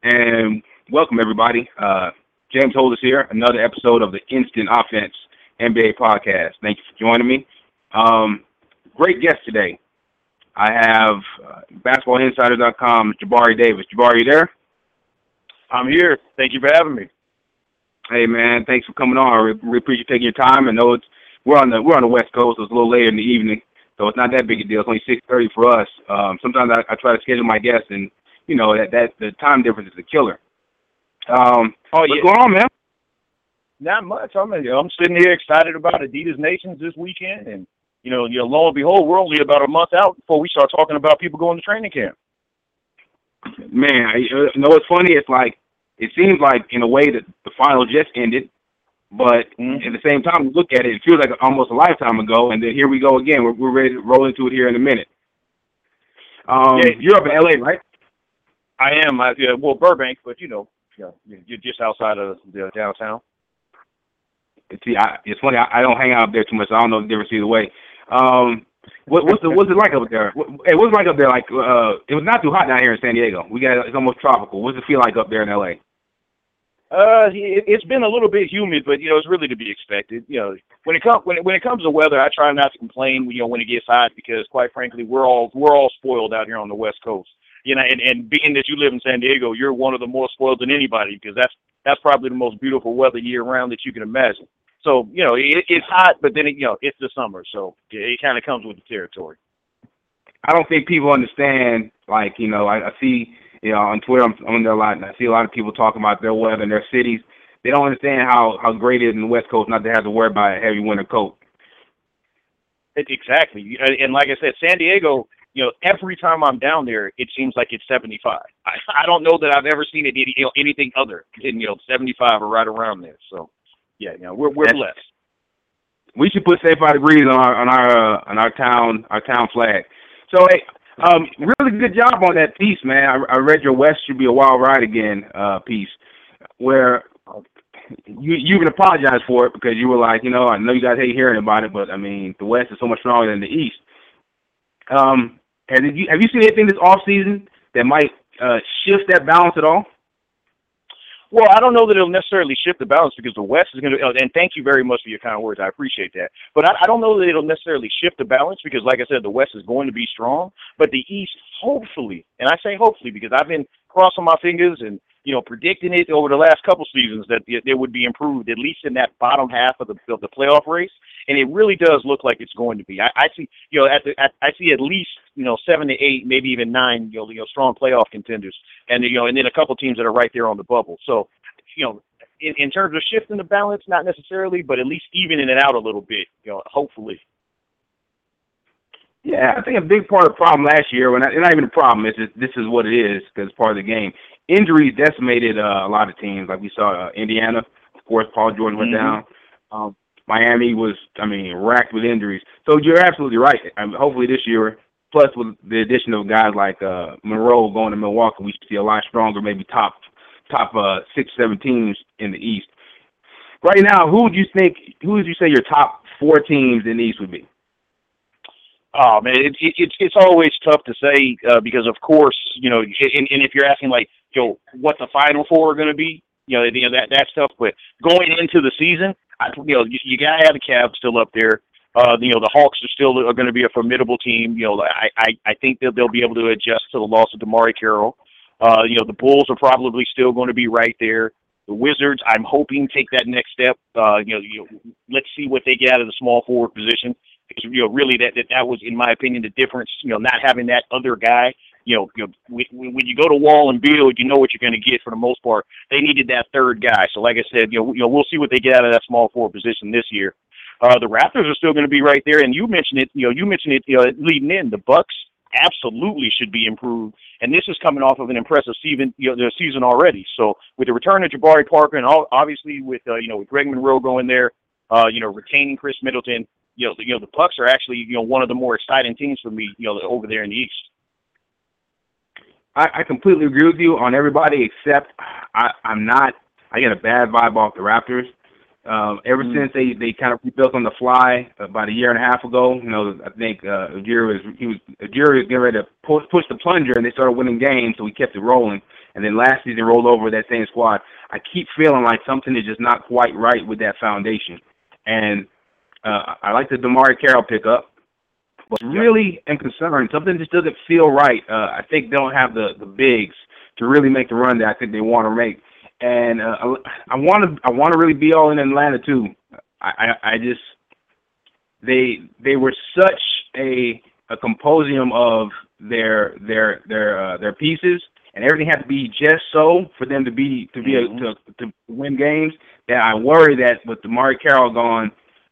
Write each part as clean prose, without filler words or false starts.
And welcome everybody. James Holders here, another episode of the Instant Offense NBA podcast. Thank you for joining me. Great guest today. I have BasketballInsider.com, Jabari Davis. Jabari, you there? I'm here. Thank you for having me. Hey man, thanks for coming on. We appreciate you taking your time. I know we're on the West Coast, so it's a little later in the evening, so it's not that big a deal. It's only 6:30 for us. Sometimes I try to schedule my guests, and you know that the time difference is a killer. What's going on, man? Not much. I'm sitting here excited about Adidas Nations this weekend, and lo and behold, we're only about a month out before we start talking about people going to training camp. Man, you know what's funny? It's like it seems like in a way that the final just ended, but at the same time, we look at it, it feels like almost a lifetime ago, and then here we go again. We're ready to roll into it here in a minute. You're up in L.A., right? I am. Burbank, but you're just outside of downtown. See, it's funny. I don't hang out up there too much, so I don't know the difference either way. What's it like up there? Hey, what's it like up there? Like, it was not too hot down here in San Diego. It's almost tropical. What's it feel like up there in LA? It's been a little bit humid, but it's really to be expected. When it comes to weather, I try not to complain. When it gets hot, because quite frankly, we're all spoiled out here on the West Coast. And being that you live in San Diego, you're one of the more spoiled than anybody, because that's probably the most beautiful weather year round that you can imagine. So, it's hot, but then, it's the summer. So it kind of comes with the territory. I don't think people understand, like, I see, on Twitter, I'm on there a lot, and I see a lot of people talking about their weather in their cities. They don't understand how great it is in the West Coast not to have to worry about a heavy winter coat. Exactly. And like I said, San Diego, every time I'm down there, it seems like it's 75. I don't know that I've ever seen it anything other than, 75 or right around there. So. Yeah, we're blessed. We should put 75 degrees on our town flag. So, hey, really good job on that piece, man. I read your West Should Be a Wild Ride Again piece, where you even apologized for it because you were like, I know you guys hate hearing about it, but I mean, the West is so much stronger than the East. Have you seen anything this off season that might shift that balance at all? Well, I don't know that it'll necessarily shift the balance, because the West is going to, and thank you very much for your kind words. I appreciate that. But I don't know that it'll necessarily shift the balance, because, like I said, the West is going to be strong. But the East, hopefully, and I say hopefully because I've been crossing my fingers and, predicting it over the last couple seasons that it would be improved, at least in that bottom half of the playoff race. And it really does look like it's going to be. I see, I see at least, 7 to 8, maybe even 9, strong playoff contenders, and and then a couple teams that are right there on the bubble. So, in terms of shifting the balance, not necessarily, but at least evening it out a little bit, hopefully. Yeah, I think a big part of the problem last year, well, not even a problem, is this is what it is because it's part of the game. Injuries decimated a lot of teams. Like we saw Indiana, of course, Paul George went down. Miami was, racked with injuries. So you're absolutely right. Hopefully this year, plus with the addition of guys like Monroe going to Milwaukee, we should see a lot stronger, maybe top 6, 7 teams in the East. Right now, who would you say your top 4 teams in the East would be? Oh man, it's always tough to say because of course, and if you're asking like, what the Final Four are going to be, that's tough. But going into the season, you gotta have the Cavs still up there. The Hawks are going to be a formidable team. I think that they'll be able to adjust to the loss of DeMarre Carroll. The Bulls are probably still going to be right there. The Wizards, I'm hoping, take that next step. Let's see what they get out of the small forward position. Because, really that was, in my opinion, the difference. Not having that other guy. When you go to Wall and Beal, you know what you're going to get for the most part. They needed that third guy. So, like I said, we'll see what they get out of that small forward position this year. The Raptors are still going to be right there, and you mentioned it. Leading in. The Bucks absolutely should be improved, and this is coming off of an impressive season already. So, with the return of Jabari Parker, and obviously with Greg Monroe going there, retaining Chris Middleton, the Bucks are actually one of the more exciting teams for me, over there in the East. I completely agree with you on everybody except I'm not. I get a bad vibe off the Raptors. Ever since they kind of rebuilt on the fly about a year and a half ago, I think Ujiri was getting ready to push the plunger, and they started winning games, so we kept it rolling. and then last season rolled over with that same squad. I keep feeling like something is just not quite right with that foundation. And I like the DeMarre Carroll pickup, but really am concerned. Something just doesn't feel right. I think they don't have the bigs to really make the run that I think they want to make. And I want to really be all in Atlanta too. I just they were such a composium of their pieces, and everything had to be just so for them to be able to win games. That I worry that with DeMarre Carroll gone,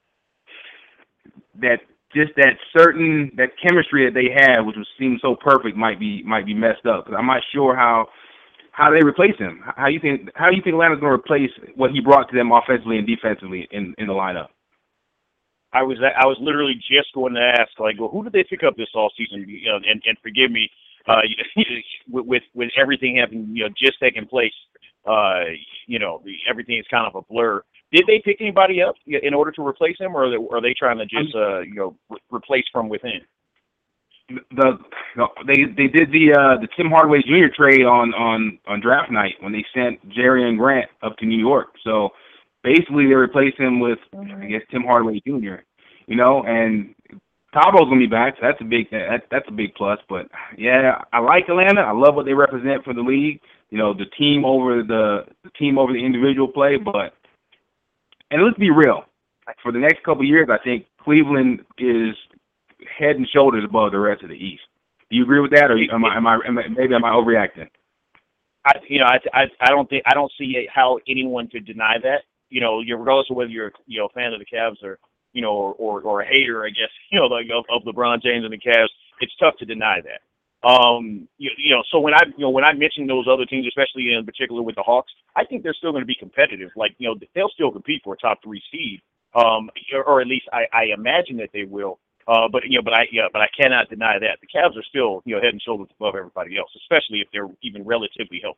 that just that chemistry that they had, which seemed so perfect, might be messed up. Because I'm not sure how they replace him. How do you think Atlanta's going to replace what he brought to them offensively and defensively in the lineup? I was literally just going to ask, like, well, who did they pick up this offseason? And forgive me, with everything having just taken place, everything is kind of a blur. Did they pick anybody up in order to replace him, or are they trying to just replace from within? They did the Tim Hardaway Jr. trade on draft night when they sent Jerry and Grant up to New York. So basically they replaced him with I guess Tim Hardaway Jr. And Tabo's gonna be back, so that's a big plus. But yeah, I like Atlanta. I love what they represent for the league. The team over the individual play, but. And let's be real. For the next couple of years, I think Cleveland is head and shoulders above the rest of the East. Do you agree with that, or am I overreacting? I don't see how anyone could deny that. Regardless of whether you're a fan of the Cavs or a hater, I guess, of LeBron James and the Cavs, it's tough to deny that. So when I mention those other teams, especially in particular with the Hawks, I think they're still going to be competitive. Like, they'll still compete for a top 3 seed, or at least I imagine that they will. But I cannot deny that the Cavs are still head and shoulders above everybody else, especially if they're even relatively healthy.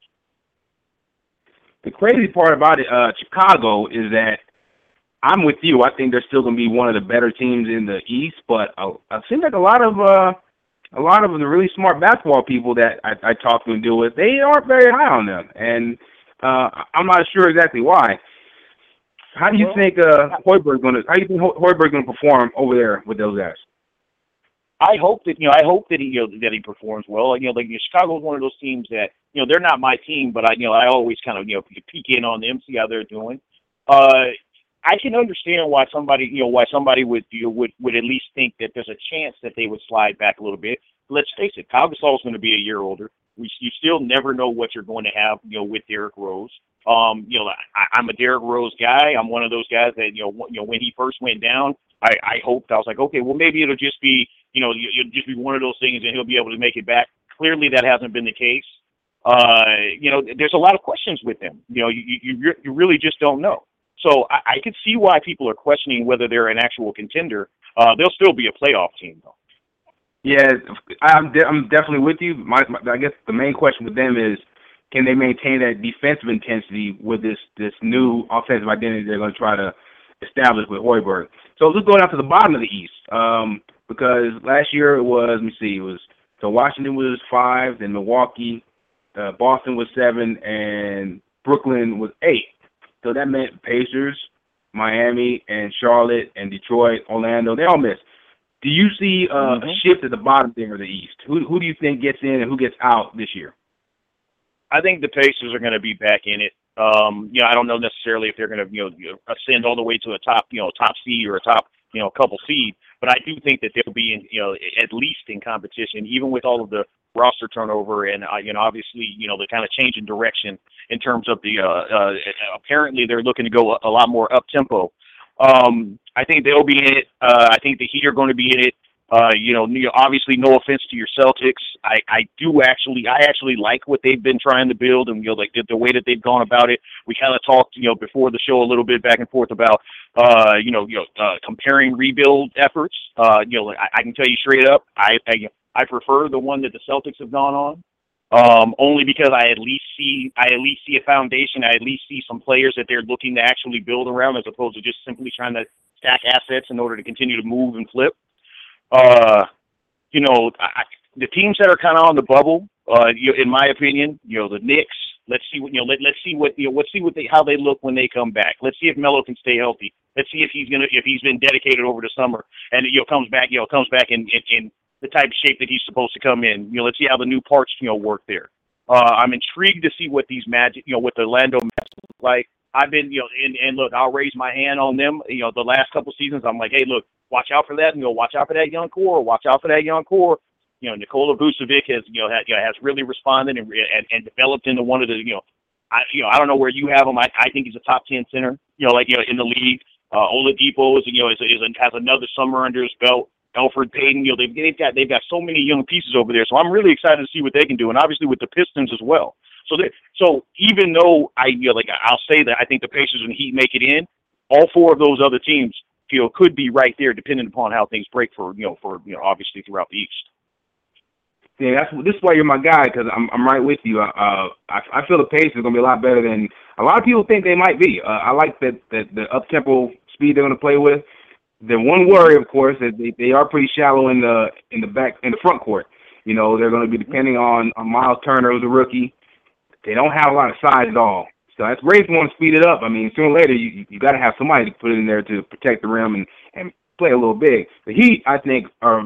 The crazy part about it, Chicago, is that I'm with you. I think they're still going to be one of the better teams in the East, but it seems like a lot of the really smart basketball people that I talk to and deal with, they aren't very high on them, and I'm not sure exactly why. How do you think Hoiberg's going to perform over there with those guys? I hope that he performs well. Chicago's one of those teams that they're not my team, but I always kind of peek in on them, see how they're doing. I can understand why somebody would at least think that there's a chance that they would slide back a little bit. Let's face it, Pau Gasol's going to be a year older. You still never know what you're going to have, with Derrick Rose. I'm a Derrick Rose guy. I'm one of those guys that, when he first went down, I hoped, I was like, okay, well, maybe it'll just be, it'll just be one of those things and he'll be able to make it back. Clearly that hasn't been the case. There's a lot of questions with him. You really just don't know. So I can see why people are questioning whether they're an actual contender. They'll still be a playoff team, though. Yeah, I'm definitely with you. I guess the main question with them is, can they maintain that defensive intensity with this new offensive identity they're going to try to establish with Hoiberg? So let's go down to the bottom of the East, because last year it was so Washington was 5, then Milwaukee, Boston was 7, and Brooklyn was 8. So that meant Pacers, Miami, and Charlotte, and Detroit, Orlando. They all missed. Do you see a shift at the bottom there of the East? Who do you think gets in and who gets out this year? I think the Pacers are going to be back in it. I don't know necessarily if they're going to ascend all the way to a top seed or a top couple seed, but I do think that they'll be in at least in competition, even with all of the roster turnover and obviously the kind of change in direction in terms of the apparently they're looking to go a lot more up tempo. I think they'll be in it. I think the Heat are going to be in it. Obviously, no offense to your Celtics. I actually like what they've been trying to build, and like the way that they've gone about it. We kind of talked, before the show a little bit back and forth about, comparing rebuild efforts. I can tell you straight up, I prefer the one that the Celtics have gone on. Only because I at least see a foundation. I at least see some players that they're looking to actually build around, as opposed to just simply trying to stack assets in order to continue to move and flip. The teams that are kind of on the bubble, In my opinion, the Knicks. Let's see what how they look when they come back. Let's see if Melo can stay healthy. Let's see if he's been dedicated over the summer and comes back in the type of shape that he's supposed to come in. Let's see how the new parts work there. I'm intrigued to see what these Magic, what the Orlando Magic look like. I've been, and look, I'll raise my hand on them. The last couple seasons, I'm like, hey, look, watch out for that. Watch out for that young core. Watch out for that young core. Nikola Vucevic has, has really responded and developed into one of the, I don't know where you have him. I think he's a top 10 center, in the league. Oladipo has another summer under his belt. Elfrid Payton, they've got so many young pieces over there. So I'm really excited to see what they can do, and obviously with the Pistons as well. So even though I'll say that I think the Pacers and Heat make it in, all four of those other teams could be right there, depending upon how things break for obviously throughout the East. Yeah, this is why you're my guy, because I'm right with you. I feel the Pacers are going to be a lot better than a lot of people think they might be. I like that the up-tempo speed they're going to play with. The one worry, of course, is they are pretty shallow in the front court. They're going to be depending on Miles Turner, who's a rookie. They don't have a lot of size at all. So that's great if you want to speed it up. I mean, sooner or later, you got to have somebody to put in there to protect the rim and play a little big. The Heat, I think,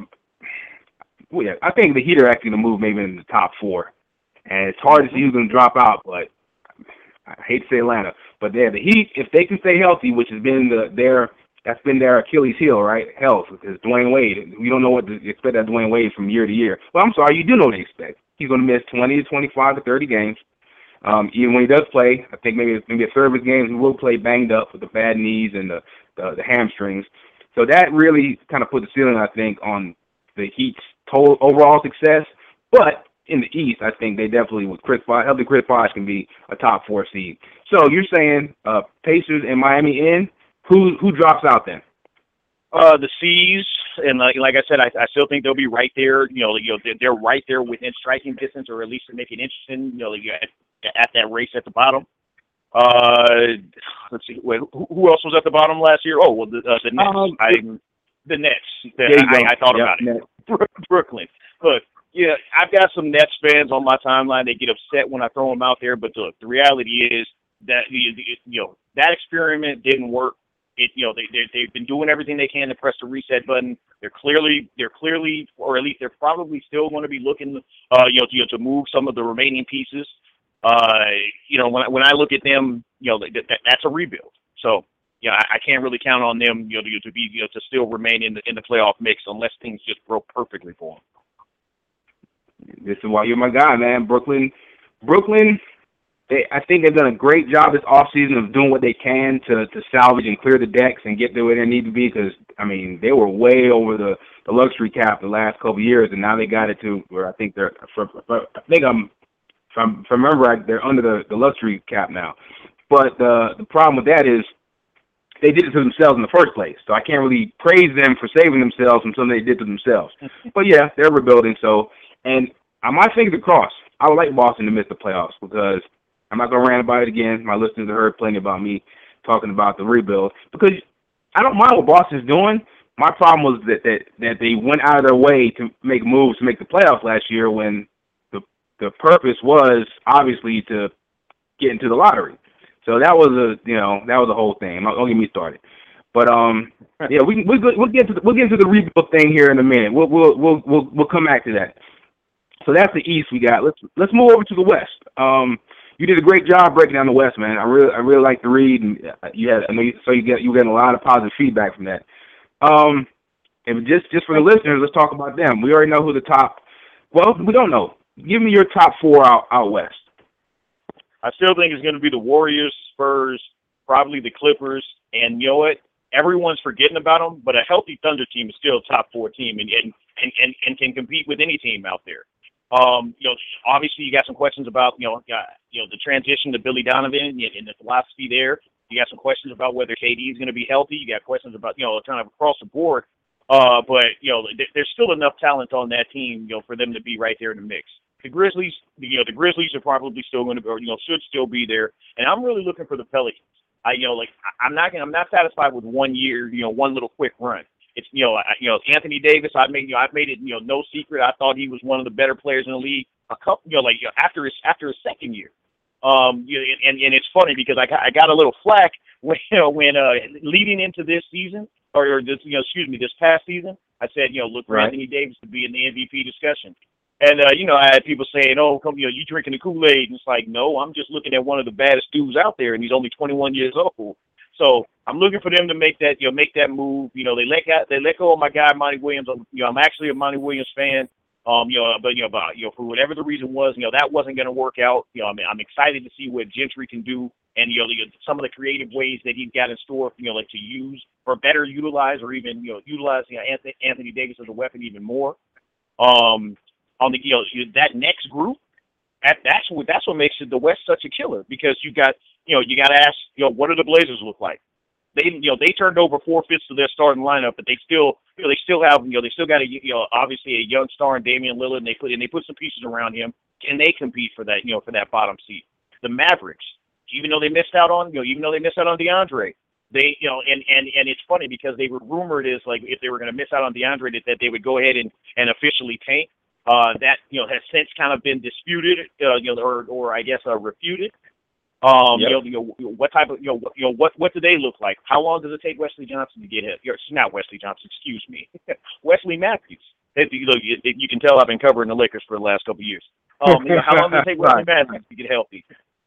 I think the Heat are actually going to move maybe in the top four. And it's hard to see who's going to drop out, but I hate to say Atlanta. But the Heat, if they can stay healthy, which has been that's been their Achilles heel, right? Health, because Dwayne Wade. We don't know what to expect of Dwayne Wade from year to year. Well, I'm sorry, you do know what to expect. He's going to miss 20 to 25 to 30 games. Even when he does play, I think maybe a third of his games he will play banged up with the bad knees and the hamstrings. So that really kind of put the ceiling, I think, on the Heat's total overall success. But in the East, I think they definitely, with healthy Chris Bosh, can be a top 4 seed. So you're saying Pacers and Miami in? Who drops out then? The C's, and like I said, I still think they'll be right there. They're right there within striking distance, or at least to make it interesting. At that race at the bottom. Let's see. Wait, who else was at the bottom last year? Oh, well, the Nets. The Nets. I thought about it. Brooklyn. Look, I've got some Nets fans on my timeline. They get upset when I throw them out there, but look, the reality is that that experiment didn't work. They've been doing everything they can to press the reset button. They're clearly, or at least they're probably still going to be looking, to move some of the remaining pieces. When I look at them, that's a rebuild. So, I can't really count on them, to still remain in the playoff mix unless things just broke perfectly for them. This is why you're my guy, man. Brooklyn. I think they've done a great job this offseason of doing what they can to salvage and clear the decks and get to where they need to be. Because they were way over the luxury cap the last couple of years, and now they got it to where I think they're. If I remember right, they're under the luxury cap now. But the problem with that is they did it to themselves in the first place. So I can't really praise them for saving themselves from something they did to themselves. But, yeah, they're rebuilding. So, and my fingers are crossed. I would like Boston to miss the playoffs because I'm not going to rant about it again. My listeners have heard plenty about me talking about the rebuild. Because I don't mind what Boston's doing. My problem was that they went out of their way to make moves to make the playoffs last year when the purpose was obviously to get into the lottery. So that was a whole thing. Don't get me started. But we'll get into the rebuild thing here in a minute. We'll come back to that. So that's the East we got. Let's move over to the West. You did a great job breaking down the West, man. I really like to read, and you're getting a lot of positive feedback from that. And just for the listeners, let's talk about them. We already know who the top. Well, we don't know. Give me your top 4 out West. I still think it's going to be the Warriors, Spurs, probably the Clippers, and you know what? Everyone's forgetting about them, but a healthy Thunder team is still a top 4 team and can compete with any team out there. Obviously you got some questions about the transition to Billy Donovan and the philosophy there. You got some questions about whether KD is going to be healthy. You got questions about kind of across the board. But there's still enough talent on that team, for them to be right there in the mix. The Grizzlies, the Grizzlies are probably still going to, should still be there. And I'm really looking for the Pelicans. I'm not satisfied with 1 year, one little quick run. It's, Anthony Davis. I've made it, no secret. I thought he was one of the better players in the league. a couple, after his second year. And it's funny because I got a little flack when leading into this season or this this past season. I said look for Anthony Davis to be in the MVP discussion. And, I had people saying, oh, come, you drinking the Kool-Aid. And it's like, no, I'm just looking at one of the baddest dudes out there, and he's only 21 years old. So I'm looking for them to make that move. They let go of my guy, Monty Williams. I'm actually a Monty Williams fan. But for whatever the reason was, that wasn't going to work out. I'm excited to see what Gentry can do, and some of the creative ways that he's got in store, to use or better utilize, or even utilize Anthony Davis as a weapon even more. On the that next group, that's what makes the West such a killer, because you got to ask what do the Blazers look like? They turned over 4/5 of their starting lineup, but they still have they still got obviously a young star in Damian Lillard, and they put some pieces around him. Can they compete for that for that bottom seat? The Mavericks, even though they missed out on DeAndre, they and it's funny because they were rumored as like if they were going to miss out on DeAndre that they would go ahead and officially tank. That has since kind of been disputed, or I guess refuted. What type of what do they look like? How long does it take Wesley Johnson to get hit? Not Wesley Johnson, excuse me, Wesley Matthews. You can tell I've been covering the Lakers for the last couple of years. How long does it take Wesley Matthews to get healthy?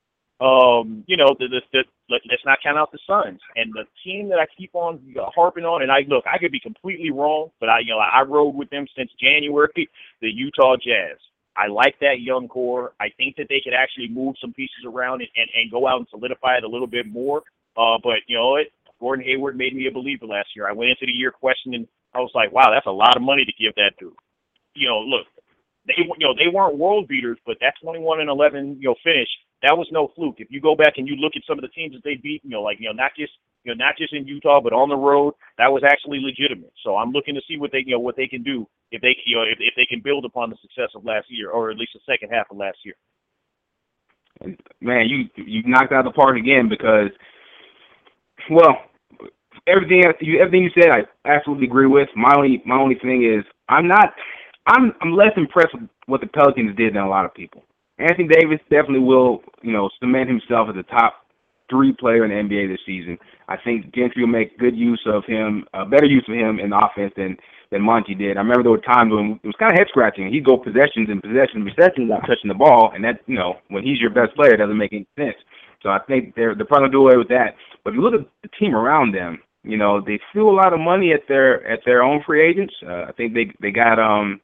Let's not count out the Suns, and the team that I keep on harping on. And I could be completely wrong, but I rode with them since January. The Utah Jazz. I like that young core. I think that they could actually move some pieces around and go out and solidify it a little bit more. But Gordon Hayward made me a believer last year. I went into the year questioning. I was like, wow, that's a lot of money to give that dude. Look, they weren't world beaters, but that 21-11 finish, that was no fluke. If you go back and you look at some of the teams that they beat, not just in Utah, but on the road, that was actually legitimate. So I'm looking to see what they can do if they can build upon the success of last year, or at least the second half of last year. Man, you knocked out the park again, because, well, everything you said, I absolutely agree with. My only thing is I'm less impressed with what the Pelicans did than a lot of people. Anthony Davis definitely will, cement himself as a top 3 player in the NBA this season. I think Gentry will make good use of him, better use of him in the offense than Monty did. I remember there were times when it was kind of head scratching. He'd go possessions without touching the ball, and that, when he's your best player, it doesn't make any sense. So I think they're probably going to do away with that. But if you look at the team around them, they threw a lot of money at their own free agents. I think they got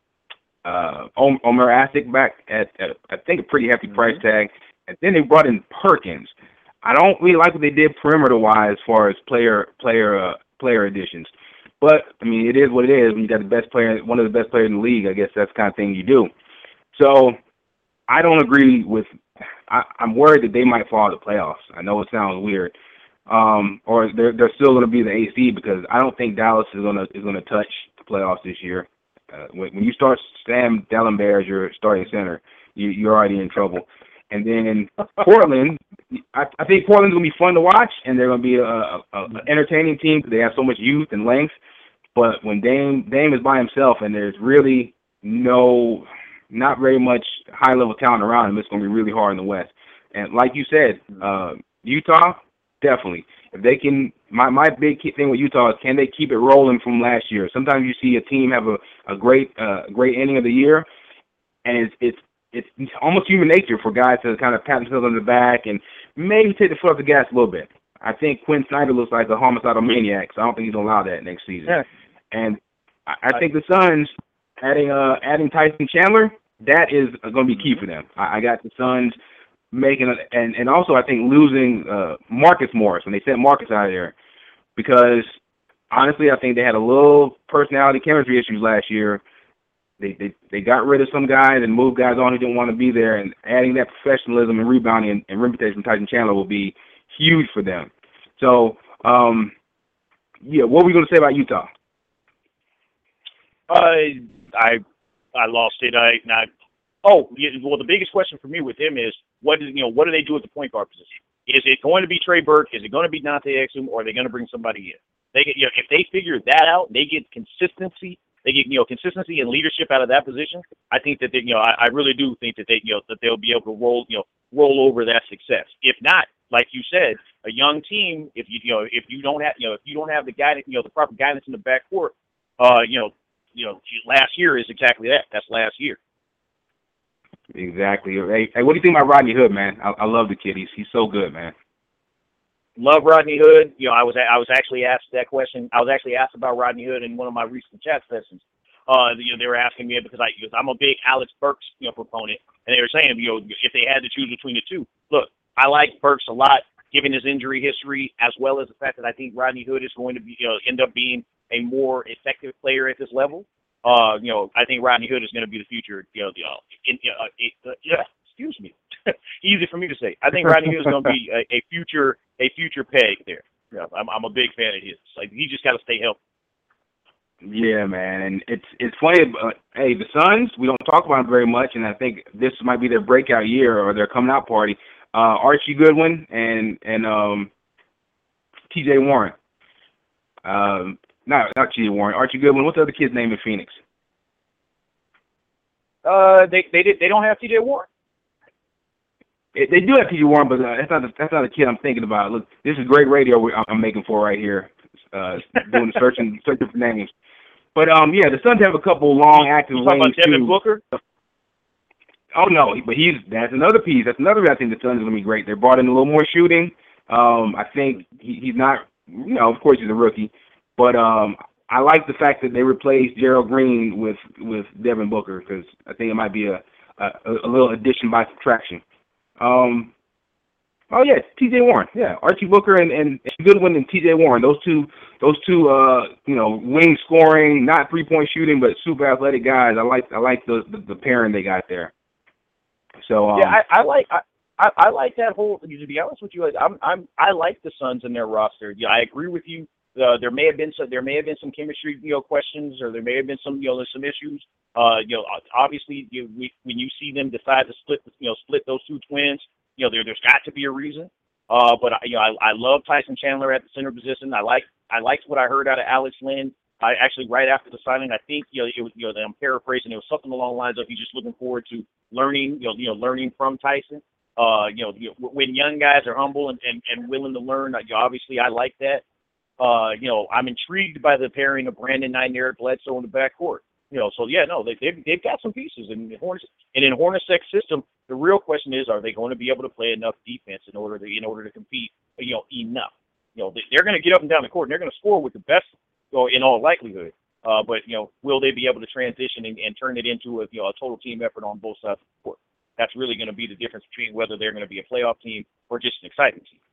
Omer Asik back at I think a pretty hefty price tag, and then they brought in Perkins. I don't really like what they did perimeter-wise as far as player additions, but I mean it is what it is. When you got the best player, one of the best players in the league, I guess that's the kind of thing you do. So I don't agree with. I'm worried that they might fall out of the playoffs. I know it sounds weird, or they're still going to be the AC, because I don't think Dallas is going to touch the playoffs this year. When you start Sam Dalembert as your starting center, you're already in trouble. And then Portland, I think Portland's going to be fun to watch, and they're going to be an entertaining team because they have so much youth and length. But when Dame is by himself and there's really not very much high-level talent around him, it's going to be really hard in the West. And like you said, Utah, definitely. If they can, my big thing with Utah is, can they keep it rolling from last year? Sometimes you see a team have a great ending of the year, and it's almost human nature for guys to kind of pat themselves on the back and maybe take the foot off the gas a little bit. I think Quinn Snyder looks like a homicidal maniac, so I don't think he's going to allow that next season. Yeah. And I think the Suns adding Tyson Chandler, that is going to be key for them. I got the Suns making and also I think losing Marcus Morris when they sent Marcus out of there, because honestly I think they had a little personality chemistry issues last year. They got rid of some guys and moved guys on who didn't want to be there, and adding that professionalism and rebounding and reputation from Tyson Chandler will be huge for them. So what were we going to say about Utah? I lost it. Well, the biggest question for me with them is what do they do at the point guard position? Is it going to be Trey Burke? Is it going to be Dante Exum? Or are they going to bring somebody in? If they figure that out, they get consistency they get consistency and leadership out of that position, I think that I really do think that that they'll be able to roll over that success. If not, like you said, a young team, if you don't have the guidance, the proper guidance in the backcourt, last year is exactly that. That's last year. Exactly. Hey, what do you think about Rodney Hood, man? I love the kid. He's so good, man. Love Rodney Hood. I was actually asked that question. I was actually asked about Rodney Hood in one of my recent chat sessions. They were asking me because I'm a big Alex Burks proponent, and they were saying if they had to choose between the two. Look, I like Burks a lot, given his injury history, as well as the fact that I think Rodney Hood is going to be end up being a more effective player at this level. I think Rodney Hood is going to be the future. Excuse me, easy for me to say. I think Rodney Hood is going to be a future peg there. I'm a big fan of his. Like, he just got to stay healthy. Yeah, man, and it's funny. But, hey, the Suns, we don't talk about them very much, and I think this might be their breakout year or their coming out party. Archie Goodwin and T.J. Warren. Not T.J. Warren. Archie Goodwin. What's the other kid's name in Phoenix? They don't have T.J. Warren. They do have T.J. Warren, but that's not the kid I'm thinking about. Look, this is great radio I'm making for right here. Doing searching for names. But yeah, the Suns have a couple long active wings. You talking about Devin Booker? Oh no, but that's another piece. That's another reason I think the Suns are going to be great. They brought in a little more shooting. I think he's not, of course he's a rookie, but I like the fact that they replaced Gerald Green with Devin Booker, because I think it might be a little addition by subtraction. Oh yeah, T.J. Warren. Yeah, Archie Booker and Goodwin and T.J. Warren. Those two, wing scoring, not 3-point shooting, but super athletic guys. I like the pairing they got there. So yeah, I like that whole. To be honest with you, I like the Suns and their roster. Yeah, I agree with you. There may have been some chemistry questions, or there may have been some some issues. Obviously when you see them decide to split those two twins. There's got to be a reason. But I love Tyson Chandler at the center position. I liked what I heard out of Alex Len. I actually, right after the signing, I think it was I'm paraphrasing. It was something along the lines of he's just looking forward to learning learning from Tyson. When young guys are humble and willing to learn, obviously I like that. I'm intrigued by the pairing of Brandon Knight and Eric Bledsoe in the backcourt. So yeah, no, they've got some pieces, and in Hornacek's system, the real question is, are they going to be able to play enough defense in order to compete? Enough. They're going to get up and down the court, and they're going to score with the best, in all likelihood. But will they be able to transition and turn it into a total team effort on both sides of the court? That's really going to be the difference between whether they're going to be a playoff team or just an exciting team.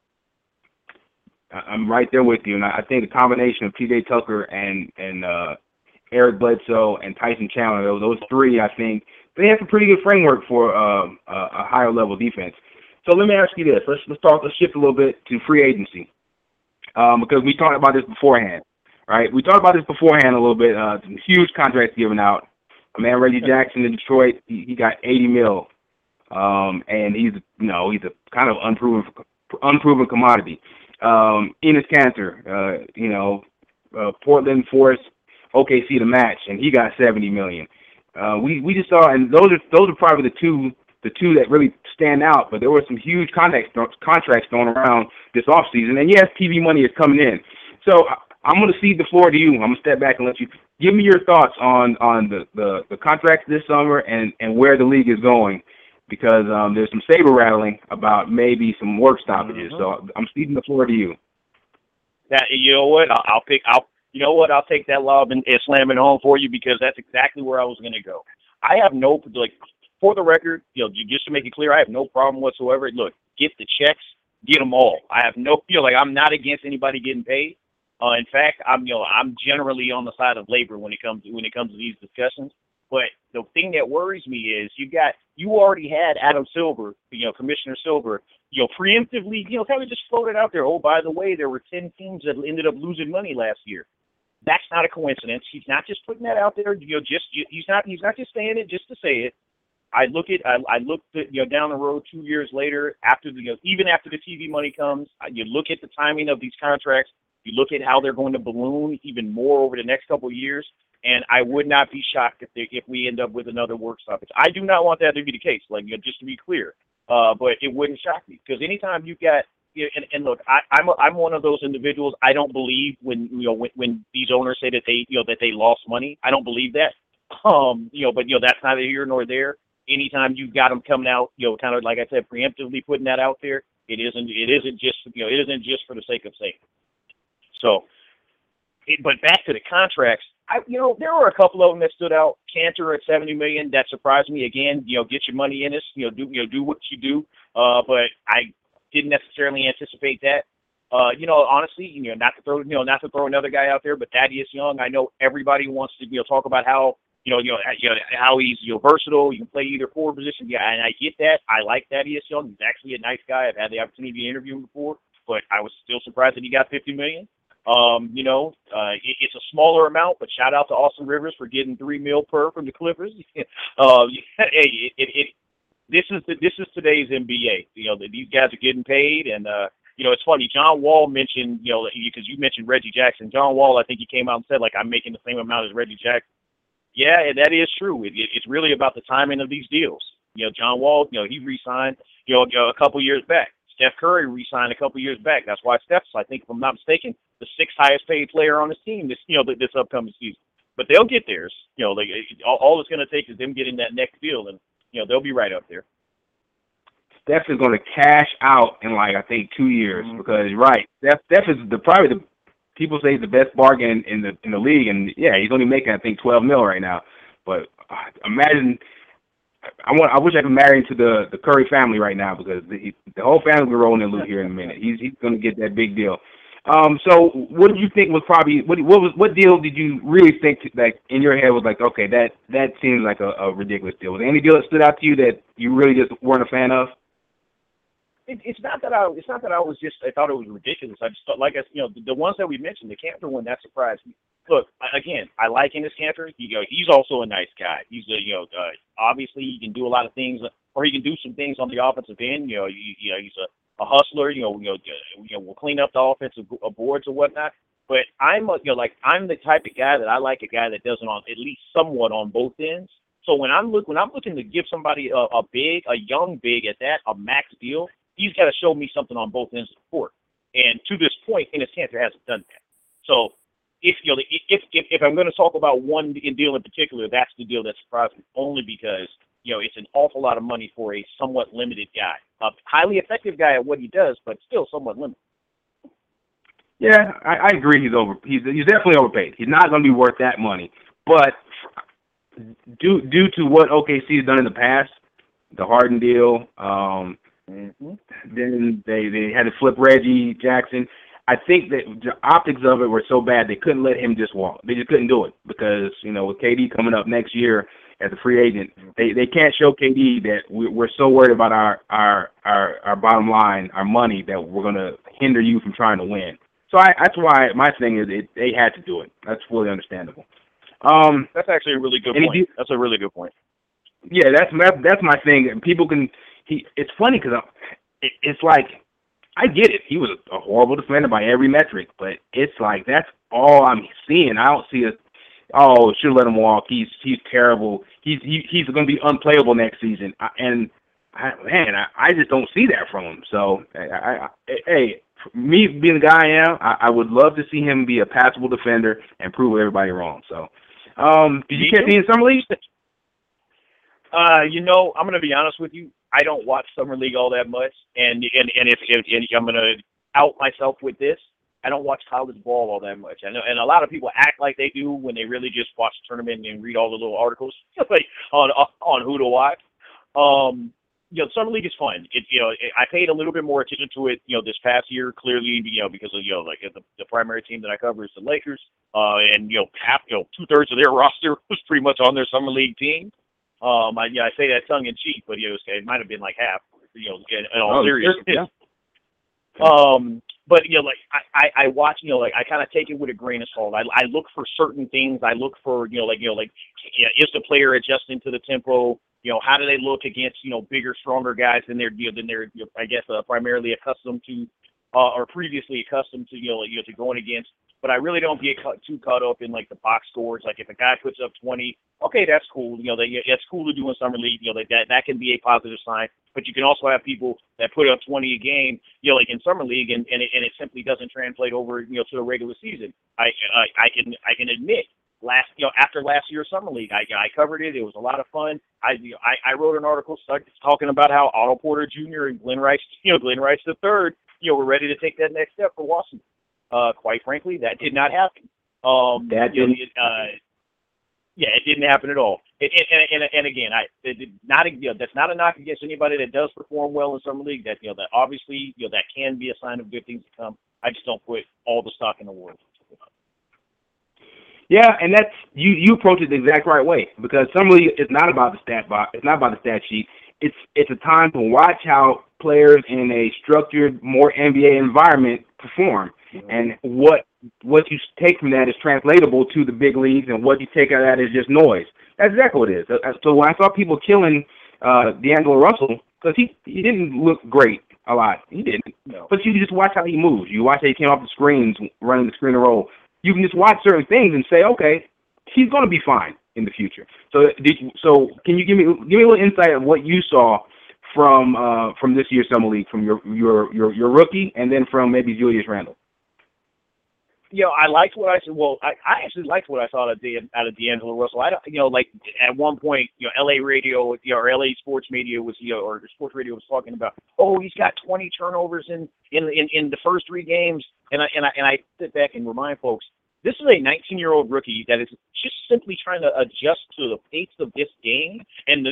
I'm right there with you, and I think the combination of P.J. Tucker and Eric Bledsoe and Tyson Chandler, those three, I think they have a pretty good framework for a higher level defense. So let me ask you this: let's shift a little bit to free agency, because we talked about this beforehand, right? We talked about this beforehand a little bit. Some huge contracts given out. Man, Reggie Jackson in Detroit, he got $80 million, and he's a kind of unproven commodity. Enes Kanter, Portland forced OKC to match, and he got $70 million. We just saw, and those are probably the two that really stand out. But there were some huge contracts thrown around this offseason, and yes, TV money is coming in. So I'm going to cede the floor to you. I'm going to step back and let you give me your thoughts on the contracts this summer and where the league is going, because there's some saber rattling about maybe some work stoppages. So I'm ceding the floor to you. You know what? I'll take that lob and slam it home for you, because that's exactly where I was going to go. I have for the record, just to make it clear, I have no problem whatsoever. Look, get the checks, get them all. I have I'm not against anybody getting paid. In fact, I'm generally on the side of labor when it comes to these discussions. But the thing that worries me is you already had Adam Silver, Commissioner Silver, preemptively, kind of just floated out there. Oh, by the way, there were 10 teams that ended up losing money last year. That's not a coincidence. He's not just putting that out there. He's not just saying it just to say it. I looked down the road 2 years later, even after the TV money comes. You look at the timing of these contracts. You look at how they're going to balloon even more over the next couple of years. And I would not be shocked if we end up with another work stoppage. I do not want that to be the case, like, just to be clear. But it wouldn't shock me, because anytime you got, and look, I'm one of those individuals. I don't believe when these owners say that they lost money. I don't believe that. But that's neither here nor there. Anytime you've got them coming out, kind of like I said, preemptively putting that out there, it isn't just for the sake of saying. So, but back to the contracts, there were a couple of them that stood out. Cantor at $70 million, that surprised me. Again, get your money in this, do what you do. But I didn't necessarily anticipate that. Honestly, not to throw another guy out there, but Thaddeus Young, I know everybody wants to talk about how how he's versatile. You can play either forward position. Yeah, and I get that. I like Thaddeus Young. He's actually a nice guy. I've had the opportunity to interview him before, but I was still surprised that he got $50 million. It's a smaller amount, but shout out to Austin Rivers for getting $3 million per from the Clippers. This is today's NBA. These guys are getting paid, and it's funny. John Wall mentioned, because you mentioned Reggie Jackson. John Wall, I think he came out and said, like, I'm making the same amount as Reggie Jackson. Yeah, and that is true. It's really about the timing of these deals. John Wall, he re-signed, a couple years back. Steph Curry re-signed a couple years back. That's why Steph's, I think, if I'm not mistaken, the sixth highest paid player on his team this upcoming season. But they'll get theirs. All it's going to take is them getting that next deal, and they'll be right up there. Steph is going to cash out in, like, I think 2 years, because right, Steph is probably the people say the best bargain in the league, and yeah, he's only making, I think, $12 million right now. But imagine, I wish I could marry into the Curry family right now, because the whole family will be rolling in loot here in a minute. He's going to get that big deal. So what did you think was probably what deal did you really think that in your head was like, okay, that seems like a ridiculous deal? Was there any deal that stood out to you that you really just weren't a fan of? It's not that I thought it was ridiculous. I just thought, the ones that we mentioned, the Cantor one, that surprised me. Look, again, I like Enes Kanter. He's also a nice guy. He's obviously he can do a lot of things, or he can do some things on the offensive end. He's a hustler. We'll clean up the offensive boards or whatnot. But I'm the type of guy that I like a guy that does it on at least somewhat on both ends. So when I'm looking to give somebody a young big at that, a max deal, he's got to show me something on both ends of the court. And to this point, Enes Kanter hasn't done that. So if I'm going to talk about one deal in particular, that's the deal that surprised me, only because it's an awful lot of money for a somewhat limited guy, a highly effective guy at what he does, but still somewhat limited. Yeah, I agree. He's definitely overpaid. He's not going to be worth that money. But due to what OKC has done in the past, the Harden deal, then they had to flip Reggie Jackson. I think that the optics of it were so bad they couldn't let him just walk. They just couldn't do it because, with KD coming up next year as a free agent, they can't show KD that we're so worried about our bottom line, our money, that we're going to hinder you from trying to win. So that's why my thing is they had to do it. That's fully understandable. That's actually a really good point. That's a really good point. Yeah, that's my thing. And people can. It's funny because it's like, I get it. He was a horrible defender by every metric, but it's like that's all I'm seeing. I don't see should have let him walk. He's terrible. He's going to be unplayable next season. I just don't see that from him. So, hey, me being the guy I am, I would love to see him be a passable defender and prove everybody wrong. So, did you catch any in Summer League? I'm going to be honest with you. I don't watch Summer League all that much, and if I'm going to out myself with this, I don't watch college ball all that much. I know, and a lot of people act like they do when they really just watch the tournament and read all the little articles like on who to watch. Summer League is fun. I paid a little bit more attention to it, this past year, clearly, because of the primary team that I cover is the Lakers, and 2/3 of their roster was pretty much on their Summer League team. I say that tongue in cheek, but it might have been like half. In all seriousness. Yeah. But I watch. I kind of take it with a grain of salt. I look for certain things. I look for is the player adjusting to the tempo? How do they look against bigger, stronger guys than they're I guess primarily accustomed to, or previously accustomed to to going against. but I really don't get too caught up in like the box scores. Like if a guy puts up 20, okay, that's cool. That's cool to do in summer league. That can be a positive sign. But you can also have people that put up 20 a game, like in summer league, and it simply doesn't translate over, to the regular season. I can admit after last year's summer league, I covered it. It was a lot of fun. I wrote an article talking about how Otto Porter Jr. and Glenn Rice the third, were ready to take that next step for Washington. Quite frankly, that did not happen. It didn't happen at all. And again, that's not a knock against anybody that does perform well in summer league. That obviously that can be a sign of good things to come. I just don't put all the stock in the world. Yeah, and that's you approach it the exact right way, because summer league is not about the stat box. It's not about the stat sheet. It's a time to watch how players in a structured, more NBA environment perform, and what you take from that is translatable to the big leagues, and what you take out of that is just noise. That's exactly what it is. So when I saw people killing D'Angelo Russell, because he didn't look great a lot, he didn't. No. But you just watch how he moves. You watch how he came off the screens, running the screen and roll. You can just watch certain things and say, okay, he's going to be fine in the future. So can you give me a little insight of what you saw from this year's summer league, from your rookie, and then from maybe Julius Randle? I liked what I said. Well, I actually liked what I saw out of D'Angelo Russell. Like at one point, LA radio, or LA sports media was, or sports radio was talking about, he's got 20 turnovers in the first 3 games, and I sit back and remind folks, this is a 19-year-old rookie that is just simply trying to adjust to the pace of this game and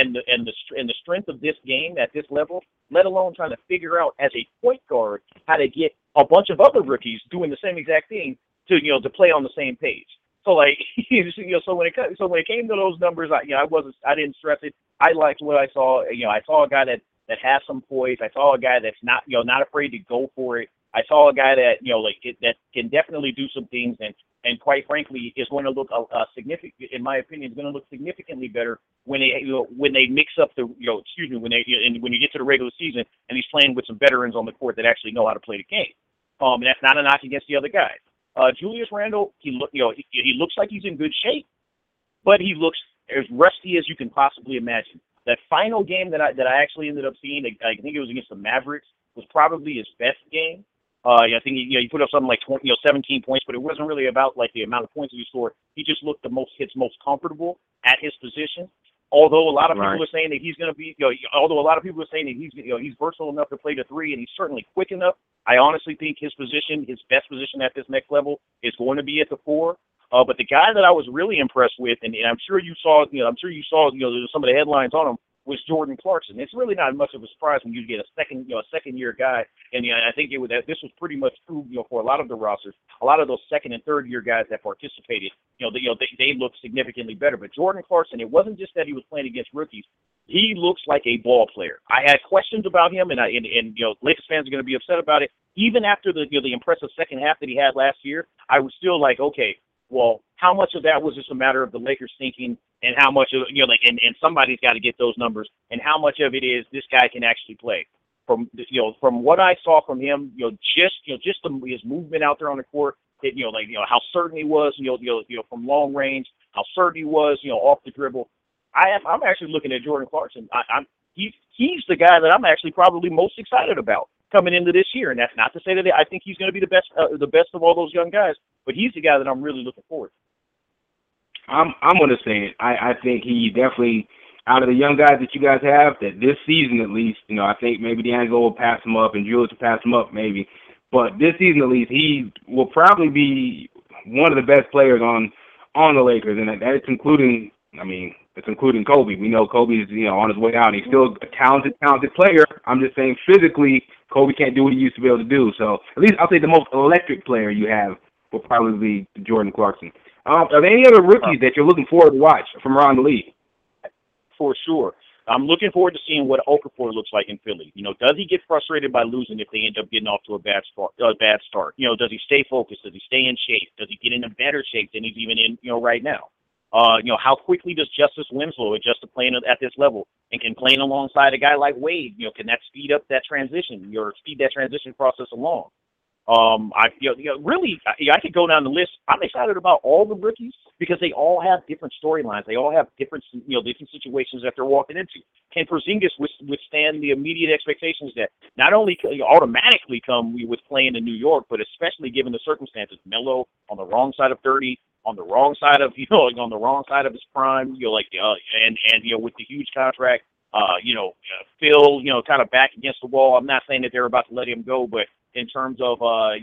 the strength of this game at this level, let alone trying to figure out as a point guard how to get a bunch of other rookies doing the same exact thing to play on the same page. So like so when it came to those numbers, I didn't stress it. I liked what I saw. I saw a guy that has some poise. I saw a guy that's not afraid to go for it. I saw a guy that that can definitely do some things, and quite frankly is going to look significant, in my opinion, is going to look significantly better when they mix up when you get to the regular season and he's playing with some veterans on the court that actually know how to play the game. And that's not a knock against the other guys. Julius Randle, he looks like he's in good shape, but he looks as rusty as you can possibly imagine. That final game that I actually ended up seeing, I think it was against the Mavericks, was probably his best game. I think he put up something like 17 points, but it wasn't really about like the amount of points that he scored. He just looked most comfortable at his position. Although a lot of people are saying that he's going to be, although a lot of people are saying that he's versatile enough to play the 3, and he's certainly quick enough. I honestly think his best position at this next level is going to be at the 4. But the guy that I was really impressed with, and I'm sure you saw, some of the headlines on him, was Jordan Clarkson. It's really not much of a surprise when you get a second year guy, and I think this was pretty much true, for a lot of the rosters. A lot of those second and third year guys that participated, they looked significantly better. But Jordan Clarkson, it wasn't just that he was playing against rookies. He looks like a ball player. I had questions about him, and Lakers fans are going to be upset about it. Even after the impressive second half that he had last year, I was still like, okay, well, how much of that was just a matter of the Lakers thinking, and how much of and somebody's got to get those numbers, and how much of it is this guy can actually play. From what I saw from him, just his movement out there on the court, how certain he was, from long range, how certain he was, off the dribble. I'm actually looking at Jordan Clarkson. He's the guy that I'm actually probably most excited about coming into this year, and that's not to say that I think he's going to be the best of all those young guys, but he's the guy that I'm really looking forward to. I'm going to say it. I think he definitely, out of the young guys that you guys have, that this season at least, I think maybe D'Angelo will pass him up and Julius will pass him up maybe, but this season at least, he will probably be one of the best players on the Lakers, and that is including, it's including Kobe. We know Kobe is, on his way out. He's still a talented player. I'm just saying physically, Kobe can't do what he used to be able to do. So at least I'll say the most electric player you have will probably be Jordan Clarkson. Are there any other rookies that you're looking forward to watch from around the league? For sure. I'm looking forward to seeing what Okafor looks like in Philly. Does he get frustrated by losing if they end up getting off to a bad start? Does he stay focused? Does he stay in shape? Does he get in a better shape than he's even in, right now? How quickly does Justice Winslow adjust to playing at this level, and can playing alongside a guy like Wade, can that speed up that transition or speed that transition process along? I could go down the list. I'm excited about all the rookies because they all have different storylines. They all have different situations that they're walking into. Can Porzingis withstand the immediate expectations that not only automatically come with playing in New York, but especially given the circumstances? Melo on the wrong side of 30, on the wrong side of on the wrong side of his prime. With the huge contract. Phil, kind of back against the wall. I'm not saying that they're about to let him go, but in terms of,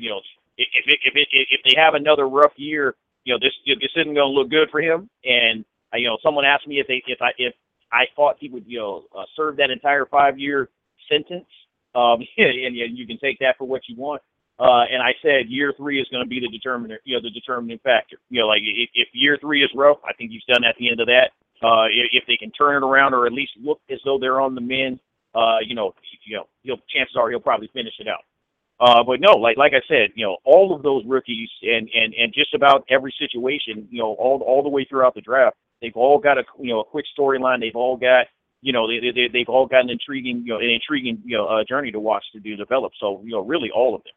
if they have another rough year, this isn't going to look good for him. And someone asked me if I thought he would, serve that entire 5-year sentence. And you can take that for what you want. And I said year 3 is going to be the determining factor. If year 3 is rough, I think he's done at the end of that. If they can turn it around or at least look as though they're on the mend, chances are he'll probably finish it out. But no, like I said, all of those rookies and just about every situation, all the way throughout the draft, they've all got a quick storyline. They've all got they've all got an intriguing journey to watch to develop. So really all of them.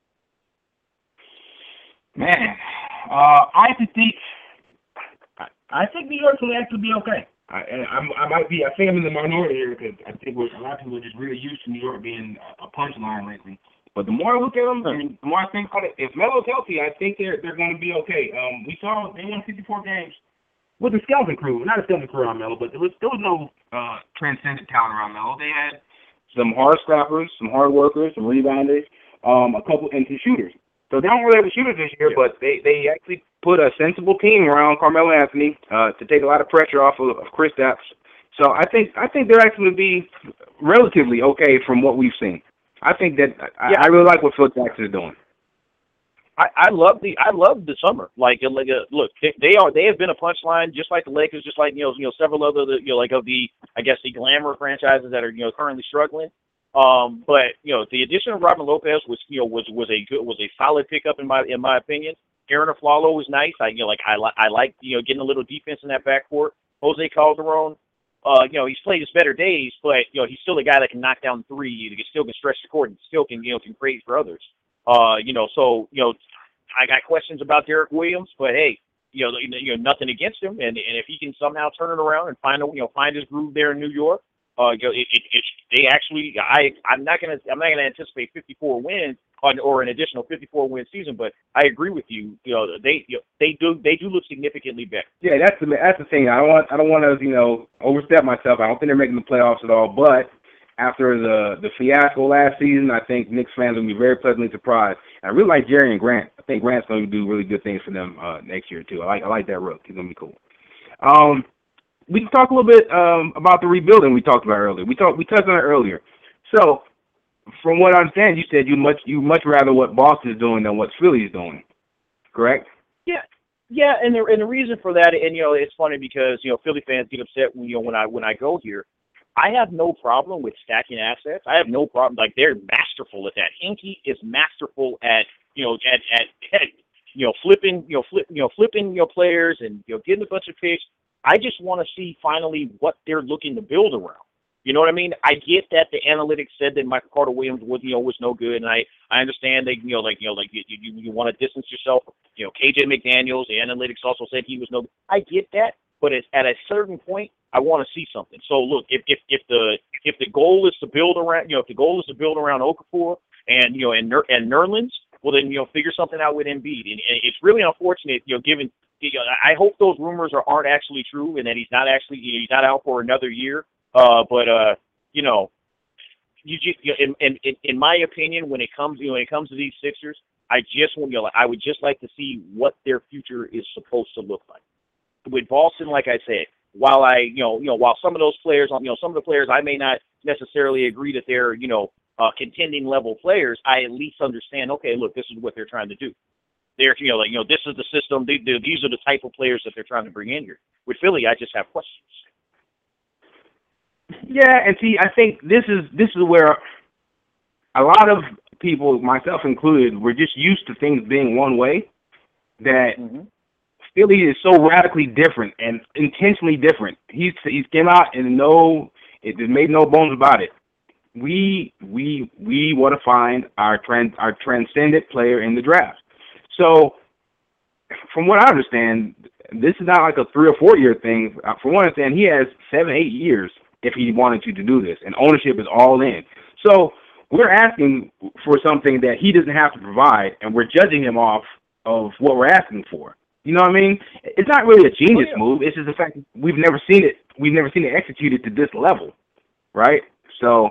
Man, I think New York will actually be okay. I think I'm in the minority here because I think a lot of people are just really used to New York being a punchline lately. But the more I look at them, and the more I think about it, if Melo's healthy, I think they're going to be okay. We saw they won 54 games with a skeleton crew, not a skeleton crew around Melo, but there was no transcendent talent around Melo. They had some hard scrappers, some hard workers, some rebounders, a couple and some shooters. So they don't really have the shooters this year, but they actually put a sensible team around Carmelo Anthony to take a lot of pressure off of Kristaps. So I think they're actually going to be relatively okay from what we've seen. I think that I really like what Phil Jackson is doing. I love the summer. Look, they have been a punchline just like the Lakers, just like several other of the the glamour franchises that are currently struggling. But the addition of Robin Lopez was a solid pickup in my opinion. Aaron Aflalo was nice. I like getting a little defense in that backcourt. Jose Calderon, he's played his better days, but he's still a guy that can knock down 3. He still can stretch the court and still can can create for others. I got questions about Derek Williams, but hey, nothing against him, and if he can somehow turn it around and find his groove there in New York, I'm not gonna anticipate 54 wins or an additional 54 win season, but I agree with you. They do look significantly better. Yeah, that's the thing. I don't want to overstep myself. I don't think they're making the playoffs at all, but after the fiasco last season, I think Knicks fans will be very pleasantly surprised. And I really like Jerry Grant. I think Grant's going to do really good things for them next year too. I like that rook. He's going to be cool. We can talk a little bit about the rebuilding we talked about earlier. We touched on it earlier. So, from what I understand, you said you much rather what Boston is doing than what Philly is doing. Correct? Yeah, and the reason for that, and it's funny because Philly fans get upset when I go here. I have no problem with stacking assets. I have no problem. Like, they're masterful at that. Hinkie is masterful at flipping players and getting a bunch of picks. I just want to see finally what they're looking to build around. You know what I mean? I get that the analytics said that Michael Carter Williams was no good, and I understand that you want to distance yourself. KJ McDaniels, the analytics also said he was no good. I get that, but at a certain point, I want to see something. So look, if the goal is to build around Okafor and Nerlens, well then figure something out with Embiid. And it's really unfortunate, given. I hope those rumors aren't actually true, and that he's not out for another year. In my opinion, when it comes to these Sixers, I would just like to see what their future is supposed to look like. With Boston, like I said, while some of those players, some of the players I may not necessarily agree that they're contending level players, I at least understand. Okay, look, this is what they're trying to do. They're this is the system. These are the type of players that they're trying to bring in here. With Philly, I just have questions. Yeah, and see, I think this is where a lot of people, myself included, we're just used to things being one way. That Philly is so radically different and intentionally different. He's came out and it made no bones about it. we want to find our transcendent player in the draft. So, from what I understand, this is not like a 3 or 4 year thing. From what I understand, he has 7, 8 years if he wanted to do this, and ownership is all in. So we're asking for something that he doesn't have to provide, and we're judging him off of what we're asking for. You know what I mean? It's not really a genius move. It's just the fact that we've never seen it executed to this level, right? So,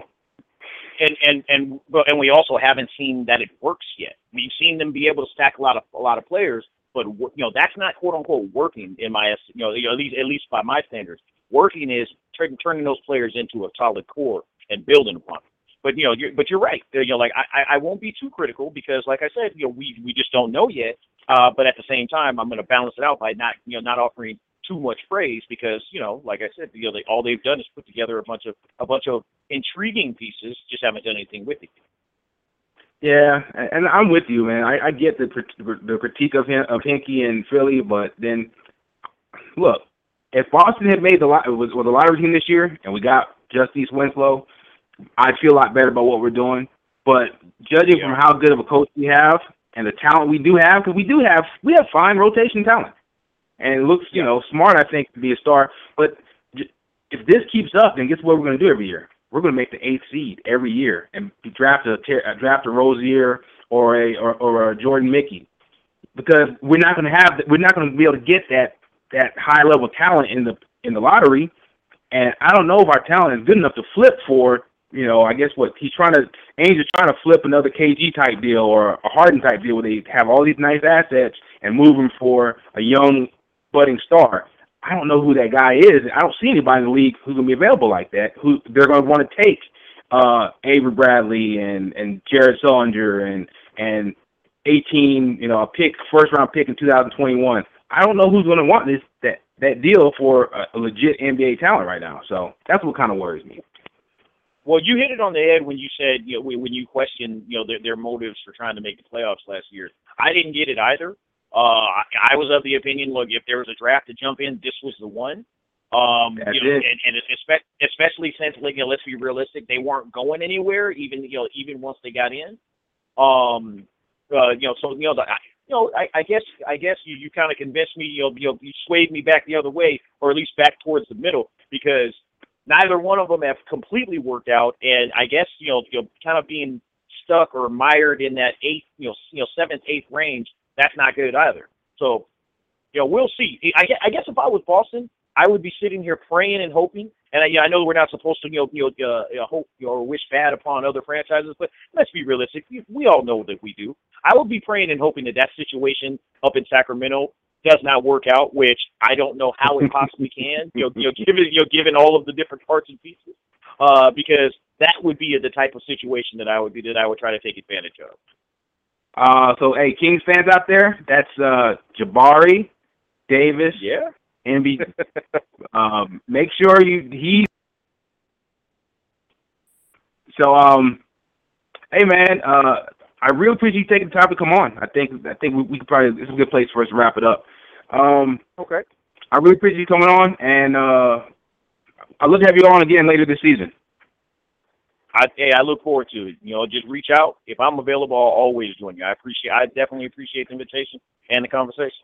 and we also haven't seen that it works yet. We've seen them be able to stack a lot of players, but that's not quote unquote working in my at least by my standards. Working is turning those players into a solid core and building upon it. But you're right. Like I won't be too critical because, like I said, we just don't know yet. But at the same time, I'm going to balance it out by not offering too much praise because like I said, all they've done is put together a bunch of intriguing pieces, just haven't done anything with it. Yeah, and I'm with you, man. I get the critique of Hinkie and Philly, but then look, if Boston had made the lottery team this year and we got Justice Winslow, I'd feel a lot better about what we're doing. But judging from how good of a coach we have and the talent we do have, because we have fine rotation talent, and it looks smart, I think, to be a star. But if this keeps up, then guess what we're going to do every year? We're going to make the 8th seed every year and draft a Rozier or a Jordan Mickey, because we're not going to be able to get that high level talent in the lottery. And I don't know if our talent is good enough to flip for. I guess what Ainge is trying to flip another KG type deal or a Harden type deal where they have all these nice assets and move them for a young budding star. I don't know who that guy is. I don't see anybody in the league who's going to be available like that, who they're going to want to take Avery Bradley and Jared Sullinger and 18, a first round pick in 2021. I don't know who's going to want that deal for a legit NBA talent right now. So that's what kind of worries me. Well, you hit it on the head when you said, when you questioned, their motives for trying to make the playoffs last year. I didn't get it either. I was of the opinion, look, if there was a draft to jump in, this was the one. And especially since, let's be realistic, they weren't going anywhere, even once they got in. I guess you kind of convinced me, you swayed me back the other way, or at least back towards the middle, because neither one of them have completely worked out, and I guess kind of being stuck or mired in that 7th, 8th range. That's not good either. So, we'll see. I guess if I was Boston, I would be sitting here praying and hoping. And I know we're not supposed to hope or wish bad upon other franchises, but let's be realistic. We all know that we do. I would be praying and hoping that situation up in Sacramento does not work out, which I don't know how it possibly can. Given all of the different parts and pieces, because that would be the type of situation that I would try to take advantage of. So, hey, Kings fans out there, that's Jabari Davis. Yeah. NBA. Make sure hey man, I really appreciate you taking the time to come on. I think we could probably, this is a good place for us to wrap it up. Okay. I really appreciate you coming on, and I'd love to have you on again later this season. I look forward to it. Just reach out. If I'm available, I'll always join you. I definitely appreciate the invitation and the conversation.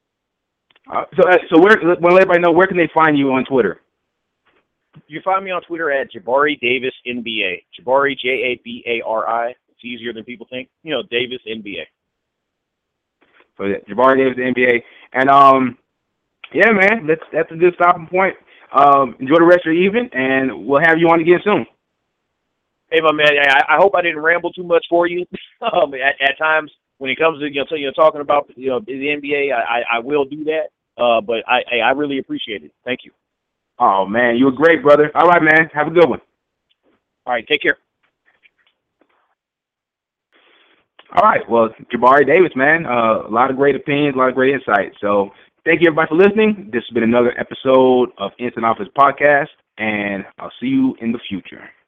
So where, want to let everybody know, where can they find you on Twitter? You can find me on Twitter at Jabari Davis NBA. Jabari, Jabari. It's easier than people think. Davis NBA. So Jabari Davis NBA, and yeah, man, that's a good stopping point. Enjoy the rest of your evening, and we'll have you on again soon. Hey, my man, I hope I didn't ramble too much for you. At times, when it comes to talking about the NBA, I will do that. But I really appreciate it. Thank you. Oh man, you were great, brother. All right, man, have a good one. All right, take care. All right, well, Jabari Davis, man, a lot of great opinions, a lot of great insights. So thank you, everybody, for listening. This has been another episode of Instant Office Podcast, and I'll see you in the future.